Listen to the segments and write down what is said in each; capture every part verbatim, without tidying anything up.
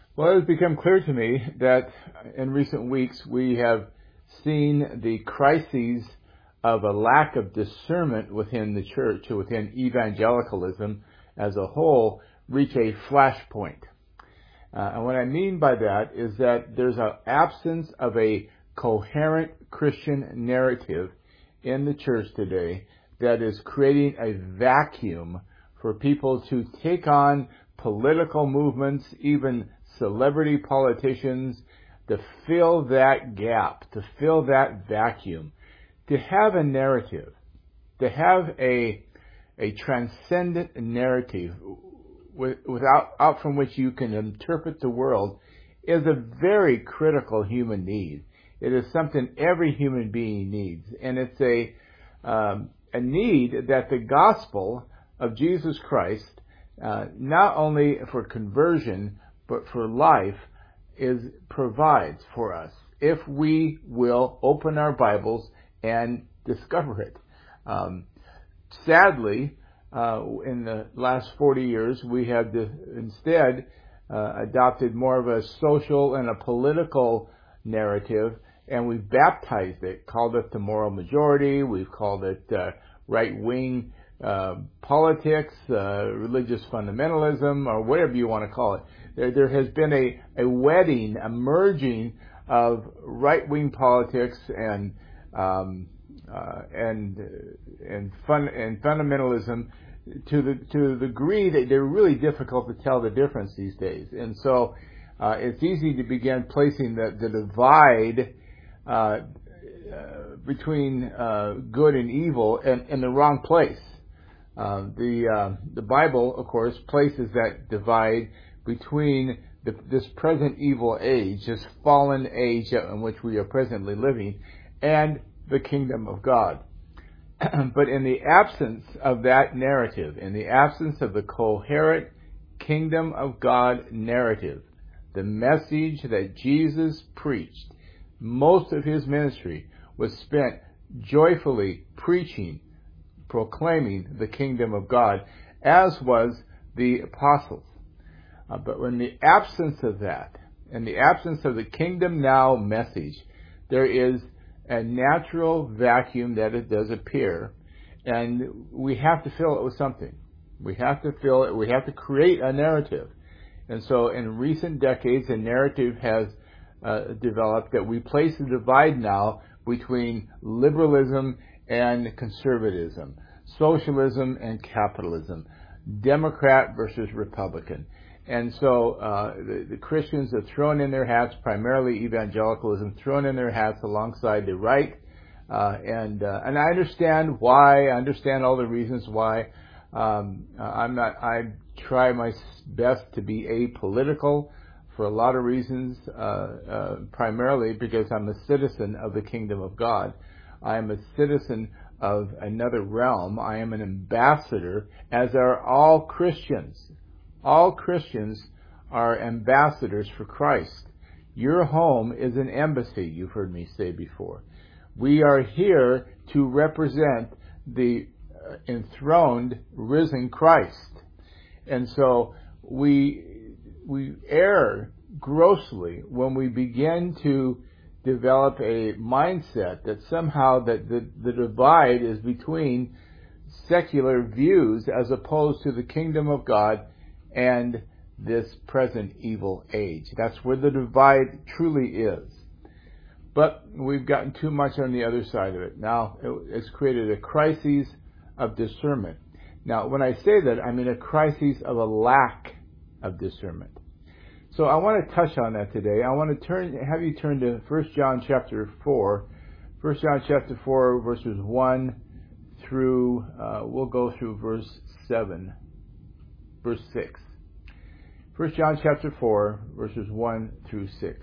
Well, it has become clear to me that in recent weeks we have seen the crises of a lack of discernment within the church, or within evangelicalism as a whole, reach a flashpoint. Uh, and what I mean by that is that there's an absence of a coherent Christian narrative in the church today that is creating a vacuum for people to take on political movements, even celebrity politicians, to fill that gap, to fill that vacuum, to have a narrative, to have a a transcendent narrative without out from which you can interpret the world is a very critical human need. It is something every human being needs, and it's a um, a need that the gospel of Jesus Christ, uh, not only for conversion but for life, is provides for us if we will open our Bibles and discover it. Um, sadly, uh, in the last forty years, we have the, instead uh, adopted more of a social and a political narrative, and we've baptized it, called it the moral majority. We've called it uh, right-wing uh, politics, uh, religious fundamentalism, or whatever you want to call it. There, there has been a, a wedding, a merging of right-wing politics and um, uh, and and fun and fundamentalism to the to the degree that they're really difficult to tell the difference these days. And so uh, it's easy to begin placing the the divide uh, uh, between uh, good and evil in, in the wrong place. Uh, the uh, the Bible, of course, places that divide between the, this present evil age, this fallen age in which we are presently living, and the kingdom of God. But in the absence of that narrative, in the absence of the coherent kingdom of God narrative, the message that Jesus preached, most of his ministry was spent joyfully preaching, proclaiming the kingdom of God, as was the apostles. Uh, but in the absence of that, in the absence of the kingdom now message, there is a natural vacuum that it does appear, and we have to fill it with something. We have to fill it, we have to create a narrative. And so in recent decades, a narrative has uh, developed that we place a divide now between liberalism and conservatism, socialism and capitalism, Democrat versus Republican. And so uh, the, the Christians have thrown in their hats, primarily evangelicalism, thrown in their hats alongside the right. Uh, and uh, and I understand why. I understand all the reasons why. Um, I'm not. I try my best to be apolitical for a lot of reasons. Uh, uh, primarily because I'm a citizen of the kingdom of God. I am a citizen of another realm. I am an ambassador, as are all Christians. All Christians are ambassadors for Christ. Your home is an embassy, you've heard me say before. We are here to represent the enthroned, risen Christ. And so we we err grossly when we begin to develop a mindset that somehow that the, the divide is between secular views as opposed to the kingdom of God and this present evil age. That's where the divide truly is. But we've gotten too much on the other side of it. Now, it's created a crisis of discernment. Now, when I say that, I mean a crisis of a lack of discernment. So I want to touch on that today. I want to turn, have you turn to First John chapter four. First John chapter four, verses one through, uh, we'll go through verse seven. Verse six. First John chapter four, verses one through six.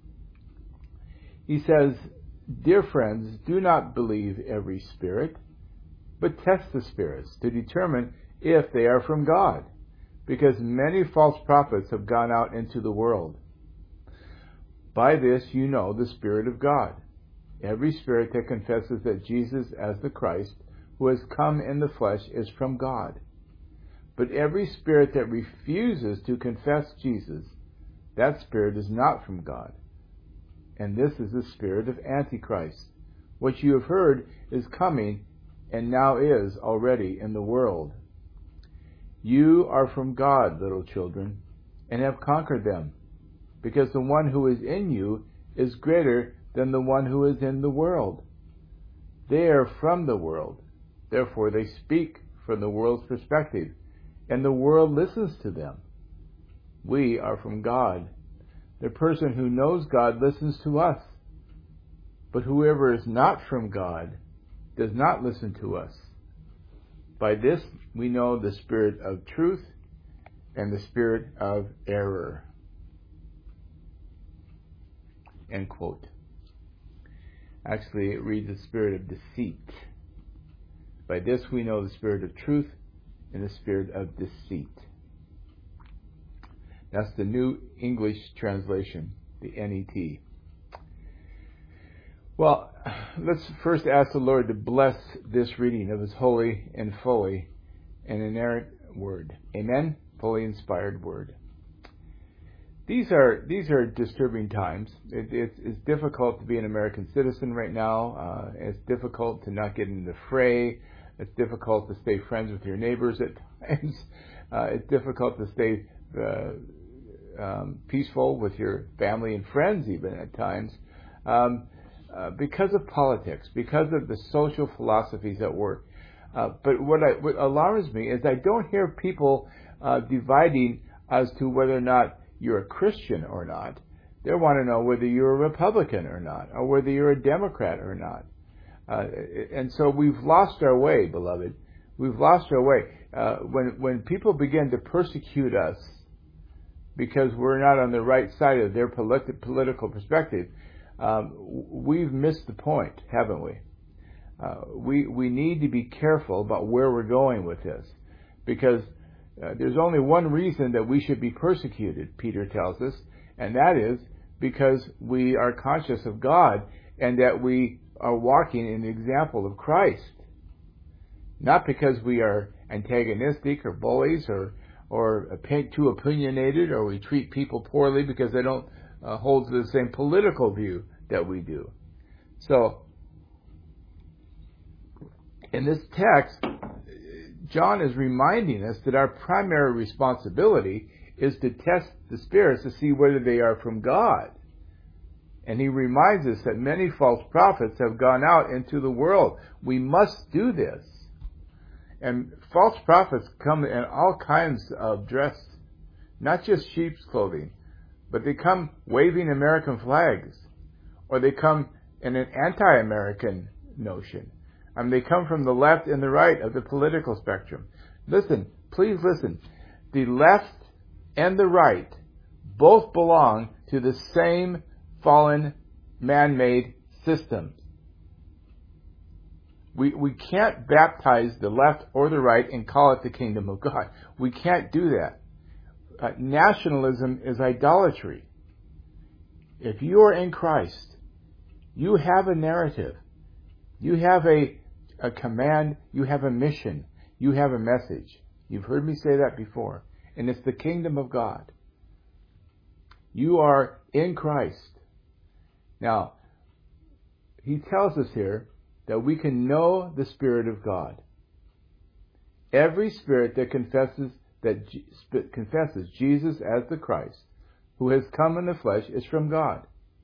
He says, "Dear friends, do not believe every spirit, but test the spirits to determine if they are from God, because many false prophets have gone out into the world. By this you know the Spirit of God. Every spirit that confesses that Jesus as the Christ, who has come in the flesh, is from God. But every spirit that refuses to confess Jesus, That spirit is not from God. And this is the spirit of Antichrist. What you have heard is coming and now is already in the world. You are from God, little children, and have conquered them, because the one who is in you is greater than the one who is in the world. They are from the world, therefore they speak from the world's perspective, and the world listens to them. We are from God. The person who knows God listens to us, but whoever is not from God does not listen to us. By this we know the spirit of truth and the spirit of error. End quote. Actually, it reads the spirit of deceit. By this we know the spirit of truth and the spirit of deceit. That's the New English Translation, the N E T. Well, let's first ask the Lord to bless this reading of His holy and fully and inerrant Word. Amen? Fully inspired Word. These are these are disturbing times. It, it's, it's difficult to be an American citizen right now. Uh, it's difficult to not get in the fray. It's difficult to stay friends with your neighbors at times. Uh, it's difficult to stay uh, um, peaceful with your family and friends even at times. Um, Uh, because of politics, because of the social philosophies at work. Uh, but what, I, what alarms me is I don't hear people uh, dividing as to whether or not you're a Christian or not. They want to know whether you're a Republican or not, or whether you're a Democrat or not. Uh, and so we've lost our way, beloved. We've lost our way. Uh, when when people begin to persecute us because we're not on the right side of their politi- political perspective, Um, we've missed the point, haven't we? Uh, we we need to be careful about where we're going with this, because uh, there's only one reason that we should be persecuted, Peter tells us, and that is because we are conscious of God and that we are walking in the example of Christ. Not because we are antagonistic or bullies or or too opinionated, or we treat people poorly because they don't Uh, holds the same political view that we do. So, in this text, John is reminding us that our primary responsibility is to test the spirits to see whether they are from God. And he reminds us that many false prophets have gone out into the world. We must do this. And false prophets come in all kinds of dress, not just sheep's clothing, but they come waving American flags, or they come in an anti-American notion. I mean, they come from the left and the right of the political spectrum. Listen, please listen. The left and the right both belong to the same fallen, man-made system. We we can't baptize the left or the right and call it the kingdom of God. We can't do that. Uh, nationalism is idolatry. If you are in Christ, you have a narrative. You have a, a command. You have a mission. You have a message. You've heard me say that before. And it's the kingdom of God. You are in Christ. Now, he tells us here that we can know the Spirit of God. Every spirit that confesses that confesses Jesus as the Christ, who has come in the flesh, is from God.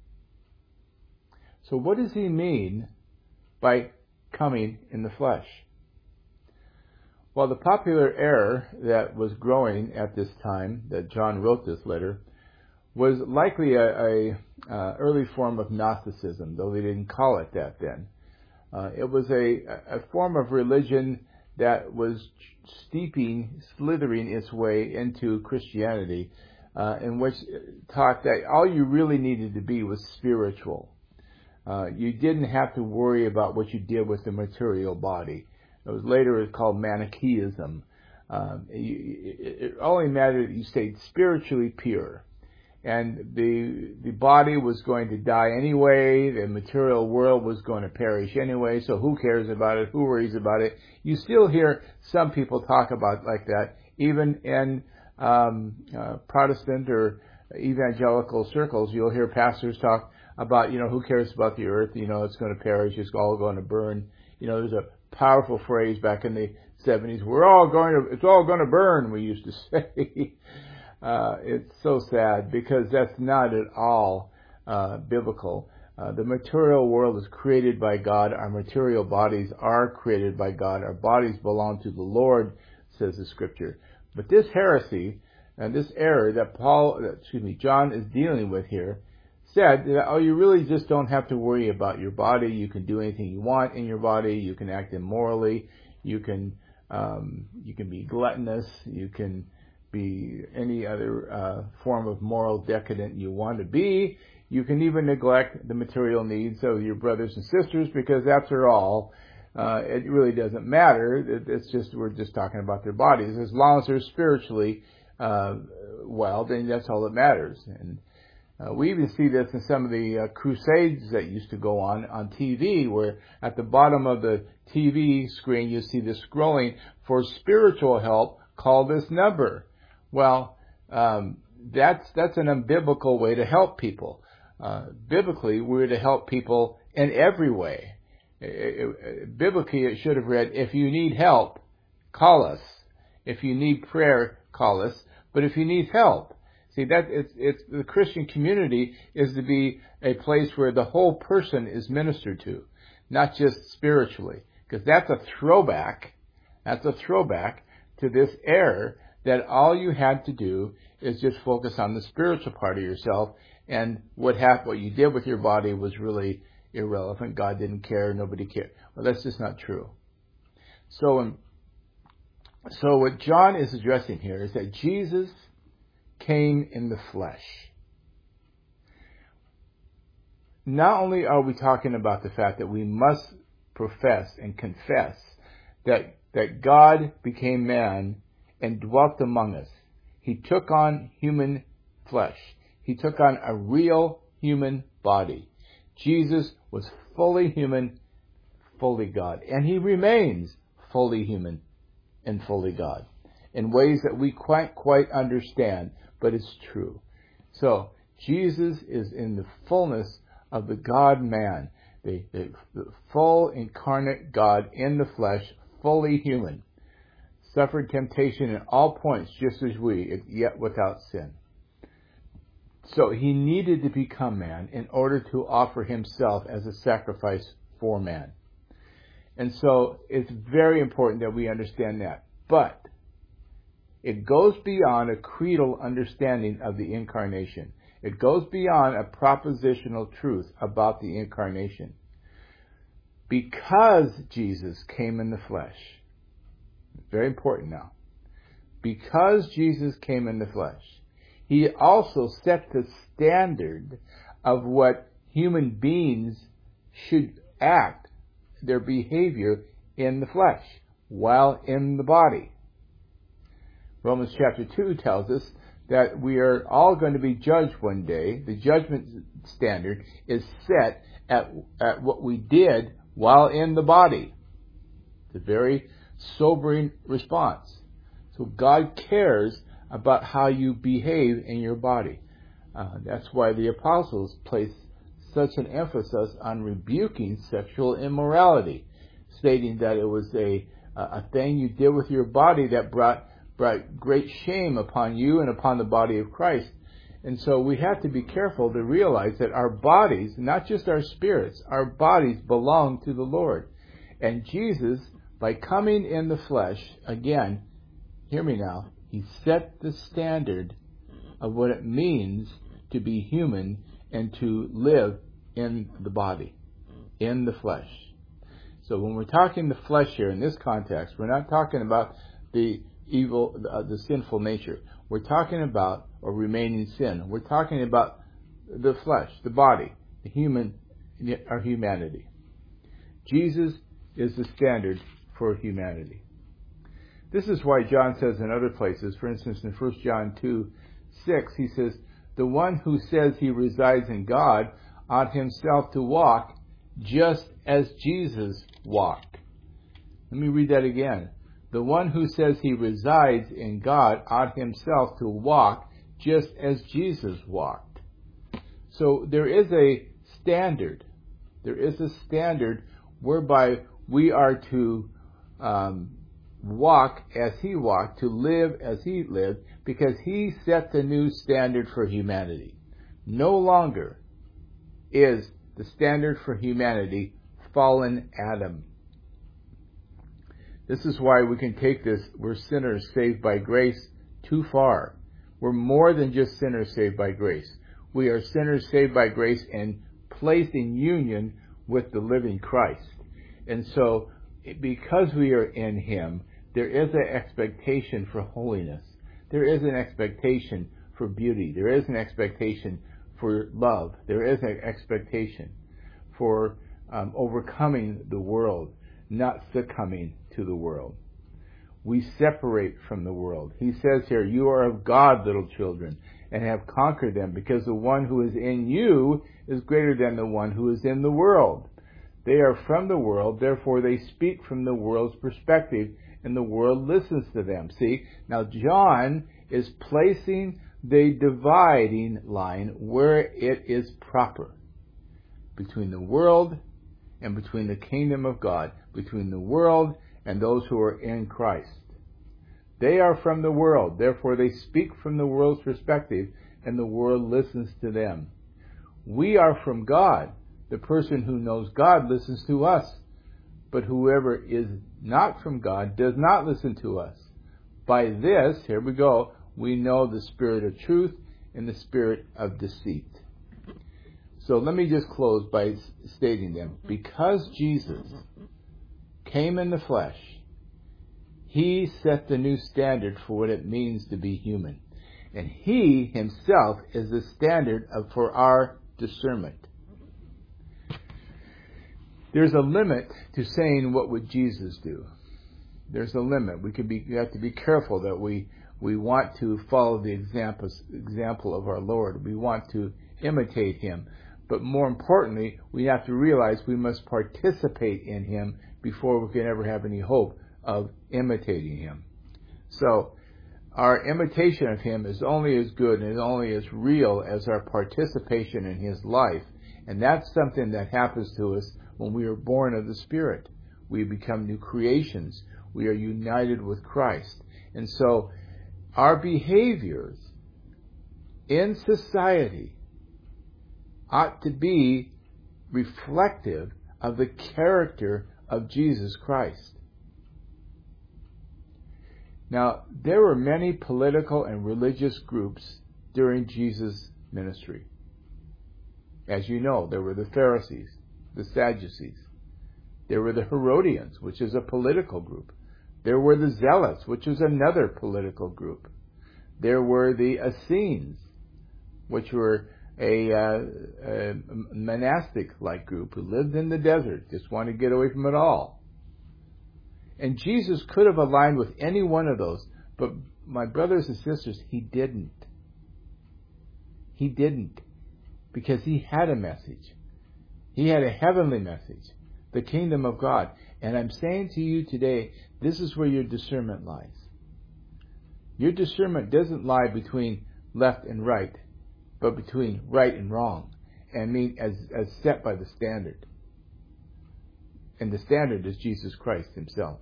So what does he mean by coming in the flesh? Well, the popular error that was growing at this time that John wrote this letter was likely a, a uh, early form of Gnosticism, though they didn't call it that then. Uh, it was a, a form of religion that was steeping, slithering its way into Christianity, uh, in which taught that all you really needed to be was spiritual. Uh, you didn't have to worry about what you did with the material body. It was later it was called Manichaeism. Um, you, it, it only mattered that you stayed spiritually pure. And the the body was going to die anyway. The material world was going to perish anyway. So who cares about it? Who worries about it? You still hear some people talk about like that, even in um, uh, Protestant or evangelical circles, you'll hear pastors talk about, you know, who cares about the earth? You know, it's going to perish. It's all going to burn. You know, there's a powerful phrase back in the seventies. We're all going to, it's all going to burn, we used to say. uh, it's so sad because that's not at all uh, biblical. Uh, the material world is created by God. Our material bodies are created by God. Our bodies belong to the Lord, says the Scripture. But this heresy and this error that Paul, excuse me, John is dealing with here, said that, oh, you really just don't have to worry about your body. You can do anything you want in your body. You can act immorally. You can, um, you can be gluttonous. You can be any other uh, form of moral decadent you want to be. You can even neglect the material needs of your brothers and sisters because after all, uh, it really doesn't matter. It's just, we're just talking about their bodies. As long as they're spiritually uh, well, then that's all that matters. And uh, we even see this in some of the uh, crusades that used to go on on T V, where at the bottom of the T V screen you see the scrolling for spiritual help, call this number. Well, um, that's that's an unbiblical way to help people. Uh, biblically, we're to help people in every way. It, it, biblically, it should have read, if you need help, call us. If you need prayer, call us. But if you need help, see, that it's, it's the Christian community is to be a place where the whole person is ministered to, not just spiritually. Because that's a throwback, that's a throwback to this error that all you had to do is just focus on the spiritual part of yourself. And what happened, what you did with your body was really irrelevant. God didn't care. Nobody cared. Well, that's just not true. So, um, so what John is addressing here is that Jesus came in the flesh. Not only are we talking about the fact that we must profess and confess that that God became man and dwelt among us. He took on human flesh. He took on a real human body. Jesus was fully human, fully God. And he remains fully human and fully God in ways that we quite, quite understand, but it's true. So, Jesus is in the fullness of the God-man, the, the, the full incarnate God in the flesh, fully human. Suffered temptation in all points just as we, yet without sin. So he needed to become man in order to offer himself as a sacrifice for man. And so it's very important that we understand that. But it goes beyond a creedal understanding of the incarnation. It goes beyond a propositional truth about the incarnation. Because Jesus came in the flesh, very important now, because Jesus came in the flesh, he also set the standard of what human beings should act, their behavior in the flesh, while in the body. Romans chapter two tells us that we are all going to be judged one day. The judgment standard is set at, at what we did while in the body. It's a very sobering response. So God cares about how you behave in your body. Uh, that's why the apostles placed such an emphasis on rebuking sexual immorality, stating that it was a a thing you did with your body that brought brought great shame upon you and upon the body of Christ. And so we have to be careful to realize that our bodies, not just our spirits, our bodies belong to the Lord. And Jesus, by coming in the flesh, again, hear me now, he set the standard of what it means to be human and to live in the body, in the flesh. So when we're talking the flesh here in this context, we're not talking about the evil, uh, the sinful nature. We're talking about, or remaining sin. We're talking about the flesh, the body, the human, our humanity. Jesus is the standard for humanity. This is why John says in other places, for instance in First John two six, he says, the one who says he resides in God ought himself to walk just as Jesus walked. Let me read that again. The one who says he resides in God ought himself to walk just as Jesus walked. So there is a standard. There is a standard whereby we are to um, walk as he walked, to live as he lived, because he set the new standard for humanity. No longer is the standard for humanity fallen Adam. This is why we can take this, we're sinners saved by grace, too far. We're more than just sinners saved by grace. We are sinners saved by grace and placed in union with the living Christ. And so, because we are in him, there is an expectation for holiness. There is an expectation for beauty. There is an expectation for love. There is an expectation for um, overcoming the world, not succumbing to the world. We separate from the world. He says here, you are of God, little children, and have conquered them, because the one who is in you is greater than the one who is in the world. They are from the world, therefore they speak from the world's perspective, and the world listens to them. See, now John is placing the dividing line where it is proper, between the world and between the kingdom of God, between the world and those who are in Christ. They are from the world, therefore they speak from the world's perspective, and the world listens to them. We are from God. The person who knows God listens to us, but whoever is not from God does not listen to us. By this, here we go, we know the spirit of truth and the spirit of deceit. So let me just close by stating them. Because Jesus came in the flesh, he set the new standard for what it means to be human. And he himself is the standard of, for our discernment. There's a limit to saying, what would Jesus do? There's a limit. We could be, we have to be careful that we, we want to follow the example, example of our Lord. We want to imitate him. But more importantly, we have to realize we must participate in him before we can ever have any hope of imitating him. So, our imitation of him is only as good and is only as real as our participation in his life. And that's something that happens to us when we are born of the Spirit. We become new creations. We are united with Christ. And so, our behaviors in society ought to be reflective of the character of Jesus Christ. Now, there were many political and religious groups during Jesus' ministry. As you know, there were the Pharisees, the Sadducees. There were the Herodians, which is a political group. There were the Zealots, which is another political group. There were the Essenes, which were a, uh, a monastic-like group who lived in the desert, just wanted to get away from it all. And Jesus could have aligned with any one of those, but my brothers and sisters, he didn't. He didn't, because he had a message. He had a heavenly message, the kingdom of God. And I'm saying to you today, this is where your discernment lies. Your discernment doesn't lie between left and right, but between right and wrong, and mean as, as set by the standard. And the standard is Jesus Christ himself.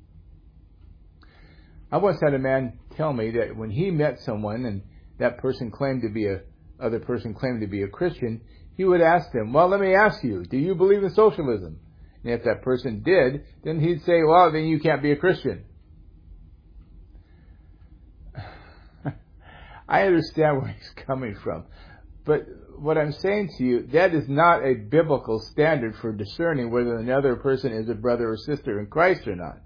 I once had a man tell me that when he met someone and that person claimed to be a other person claimed to be a Christian, he would ask them, well, let me ask you, do you believe in socialism? And if that person did, then he'd say, well, then you can't be a Christian. I understand where he's coming from. But what I'm saying to you, that is not a biblical standard for discerning whether another person is a brother or sister in Christ or not.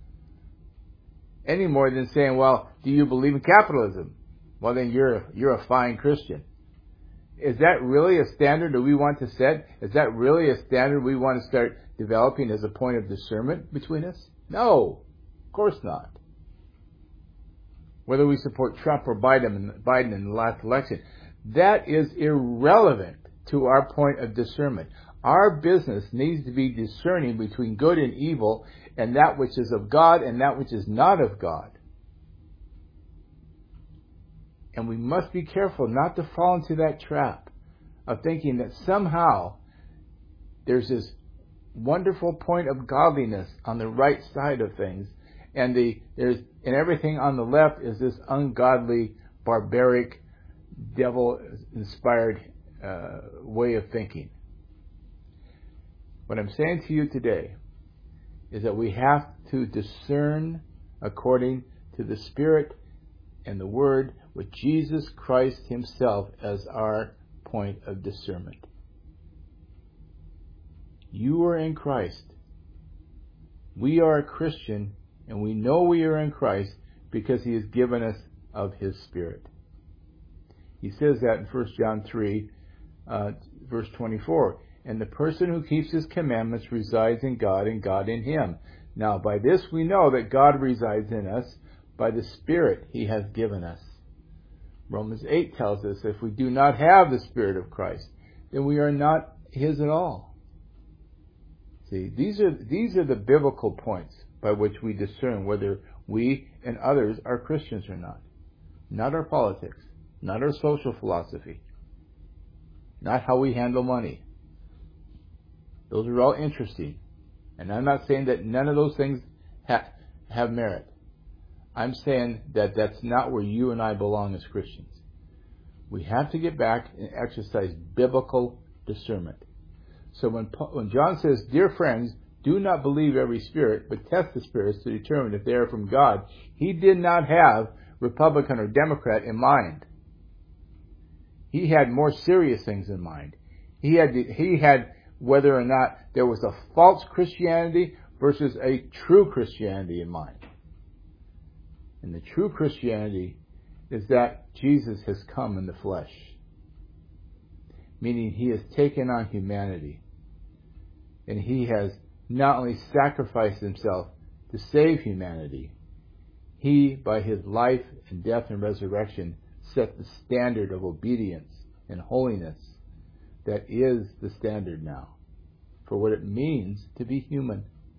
Any more than saying, well, do you believe in capitalism? Well, then you're a, you're a fine Christian. Is that really a standard that we want to set? Is that really a standard we want to start developing as a point of discernment between us? No, of course not. Whether we support Trump or Biden, Biden in the last election, that is irrelevant to our point of discernment. Our business needs to be discerning between good and evil, and that which is of God and that which is not of God. And we must be careful not to fall into that trap of thinking that somehow there's this wonderful point of godliness on the right side of things, and the there's and everything on the left is this ungodly, barbaric, devil-inspired uh, way of thinking. What I'm saying to you today is that we have to discern according to the Spirit and the Word with Jesus Christ Himself as our point of discernment. You are in Christ. We are a Christian, and we know we are in Christ because He has given us of His Spirit. He says that in First John three, uh, verse twenty-four. And the person who keeps His commandments resides in God, and God in him. Now, by this we know that God resides in us, by the Spirit He has given us. Romans eight tells us if we do not have the Spirit of Christ, then we are not His at all. See, these are these are the biblical points by which we discern whether we and others are Christians or not. Not our politics, not our social philosophy, not how we handle money. Those are all interesting. And I'm not saying that none of those things ha- have merit. I'm saying that that's not where you and I belong as Christians. We have to get back and exercise biblical discernment. So when when John says, "Dear friends, do not believe every spirit, but test the spirits to determine if they are from God," he did not have Republican or Democrat in mind. He had more serious things in mind. He had he had whether or not there was a false Christianity versus a true Christianity in mind. And the true Christianity is that Jesus has come in the flesh, meaning He has taken on humanity. And He has not only sacrificed Himself to save humanity, He, by His life and death and resurrection, set the standard of obedience and holiness that is the standard now for what it means to be human.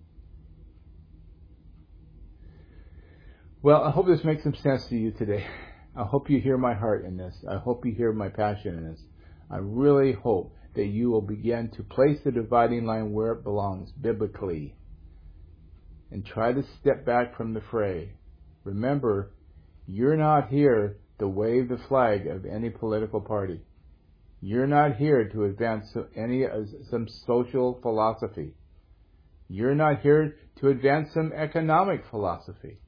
Well, I hope this makes some sense to you today. I hope you hear my heart in this. I hope you hear my passion in this. I really hope that you will begin to place the dividing line where it belongs, biblically, and try to step back from the fray. Remember, you're not here to wave the flag of any political party. You're not here to advance any some social philosophy. You're not here to advance some economic philosophy.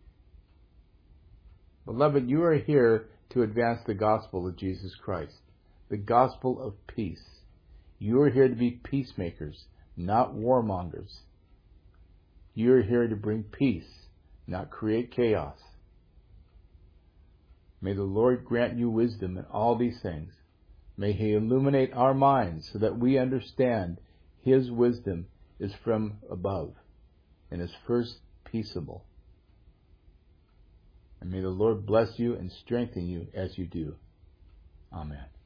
Beloved, you are here to advance the gospel of Jesus Christ, the gospel of peace. You are here to be peacemakers, not warmongers. You are here to bring peace, not create chaos. May the Lord grant you wisdom in all these things. May He illuminate our minds so that we understand His wisdom is from above and is first peaceable. And may the Lord bless you and strengthen you as you do. Amen.